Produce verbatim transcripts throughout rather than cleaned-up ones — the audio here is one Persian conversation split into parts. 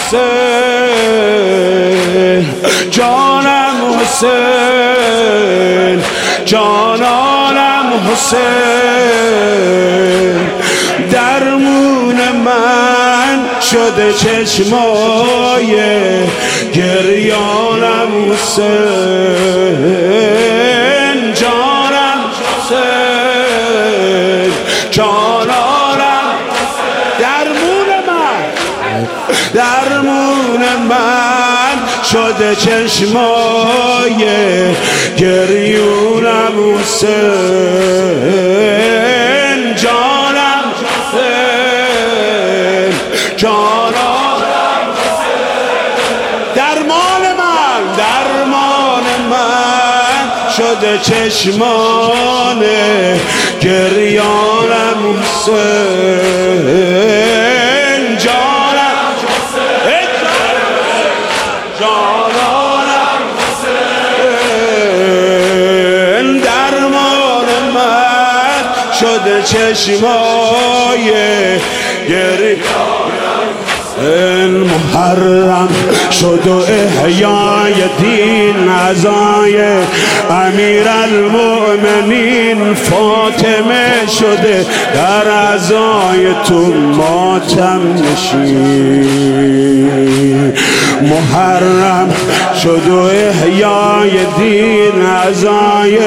حسین، جانم حسین، جانانم حسین. درمون من شده چشمای گریانم حسین، جانم حسین، جانانم. درمون من درمون من شده چشمای گریونم حسین، جانم حسین، جانانم حسین. درمان من درمان من شده چشمان گریانم حسین، جانم حسین، جانانم حسین. درمان من شده چشمای گریانم حسین. محرم شد و احیای دین عزای امیرالمؤمنین فاطمه شده در عزای تو ماتم نشین. محرم شد و احیای دین عزای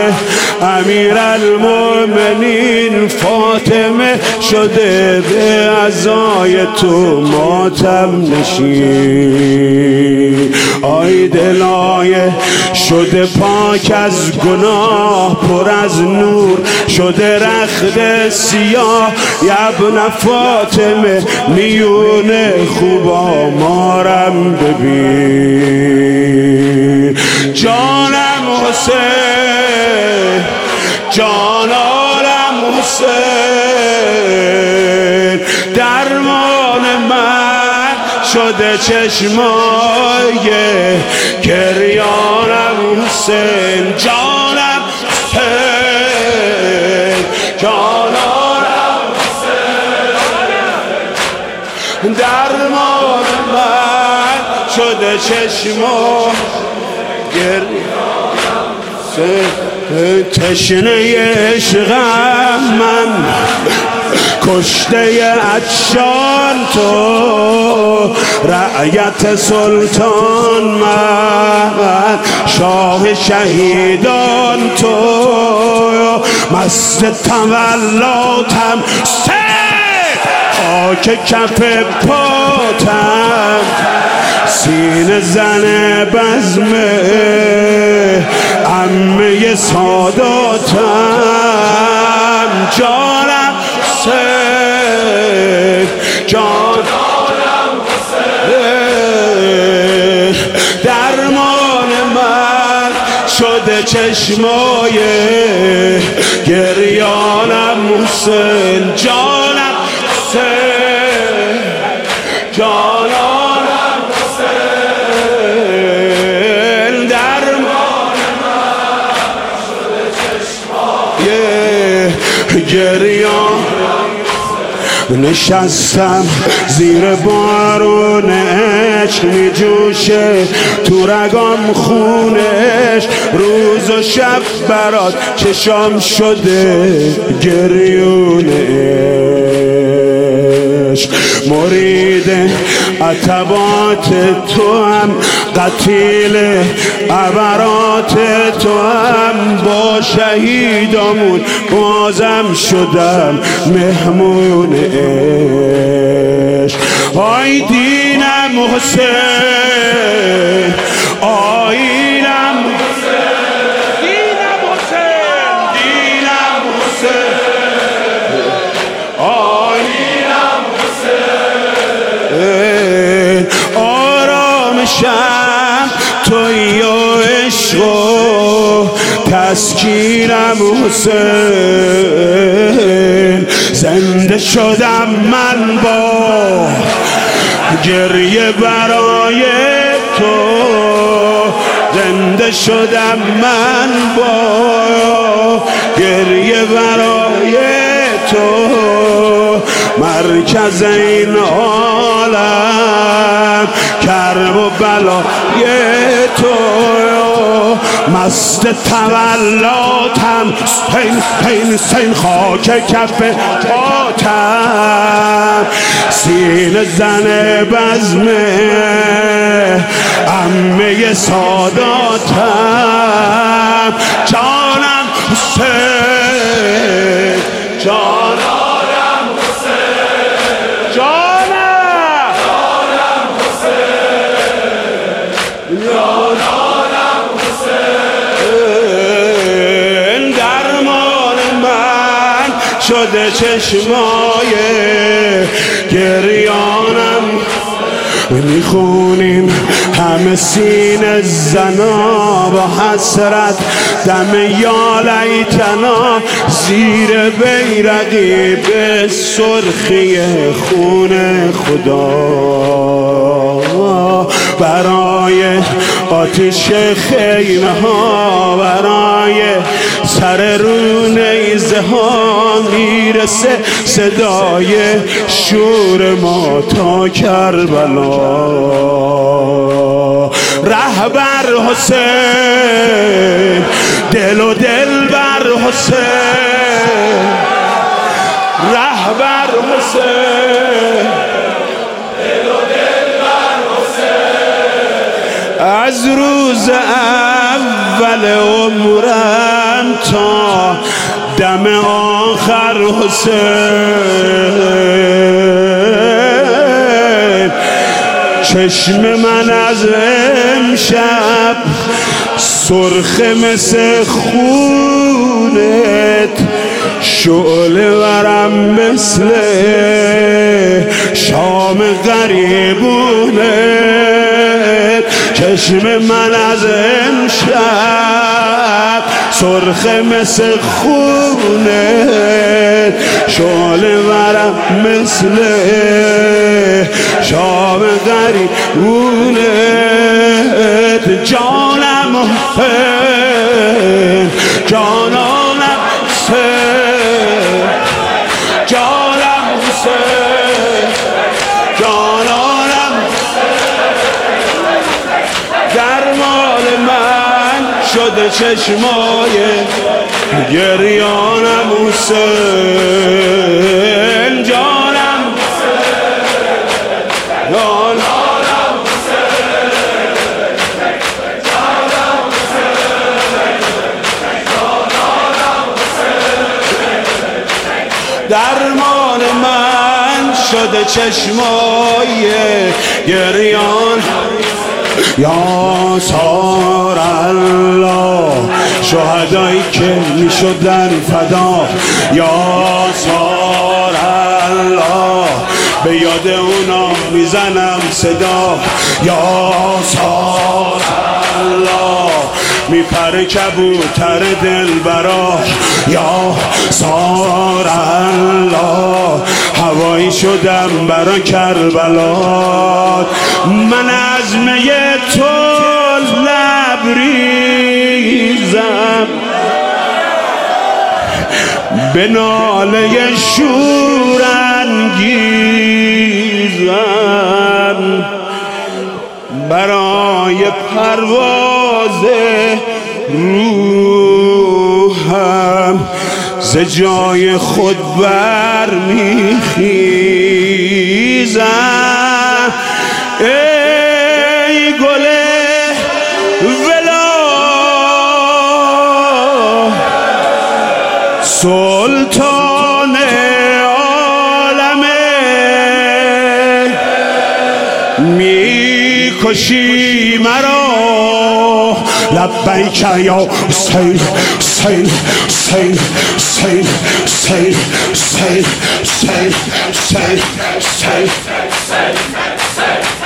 امیرالمؤمنین فاطمه شده به عزای تو ماتم نشین. آی دلای شده پاک از گناه پر از نور شده رخت سیاه ابن فاطمه میونه خوبا مارم ببین. جانم حسین، جانانم حسین. درمان من شده چشمای گریانم حسین، جانم حسین، جانانم حسین. درمان من شده چشمای گریانم حسین. تشنه عشقم من کشته عطشان تو رعیت سلطان من شاه شهیدان تو مست تولاتم سه خاک کف پاتم سینه زن بزمه عمه ساداتم جانم حسین، جانم حسین. درمان من شده چشمای گریانم حسین، جانم حسین، جانانم حسین. درمان من شده چشمای گریان. نشستم زیر بارون عشق می جوشه تو رگام خونش روز و شب برات چشام شده گریونش. مرید عتبات تو هم قتیل عبرات تو هم با شهیدامون بازم شدم مهمون عشق. آی دینم حسین، آینم حسین، دینم حسین، دینم حسین، آینم حسین. آرامشم توی و عشق و تسکینم حسین. زنده شدم من با گریه برای تو، زنده شدم من با گریه برای تو. مرکز این عالم، کرب و بلای تو مست تولاتم، حسین حسین حسین خاک کف پاتم، سینه زن بزمه عمه ساداتم، جانم حسین، جانم حسین، جانم جانم حسین، جانم حسین، درمان من شده چشمای گریانم، میخونیم همه سینه زنا با حسرت دم یا لیتنا، زیر بیرقی به سرخی خون خدا، برای آتش خیمه ها، برای سر رو نیزه ها میرسه صدای شور ما تا کربلا. رهبر حسین، دل و دل بر حسین، رهبر حسین، دل و دل بر حسین، از روز اول عمرم تا دم آخر حسین، چشم من از امشب سرخ مثل خونت، شعله ورم مثل شام غریبونت، چشم من از امشب سرخ مثل خونت، شعله ورم مثل شام غریبونت، جانم حسین، جانم حسین، جانم حسین، جانم درمان من شده چشمای گریانم حسین، جانم جانم درمان من شده چشمای گریان. یا سار الله شهدایی که می شدن فدا، یا سار الله به یاد اونا میزنم صدا، یا سار الله میپره کبوتر دلبرا، یا سار الله هوایی شدم برا کربلا، من از می تو لبریزم به ناله شورانگیزم، برای پرواز روحم ز جای خود برمیخیزم، ای گل ولا سلطان عالمه، میکشی مرا لبیک یا حسین، حسین حسین حسین حسین حسین حسین حسین حسین.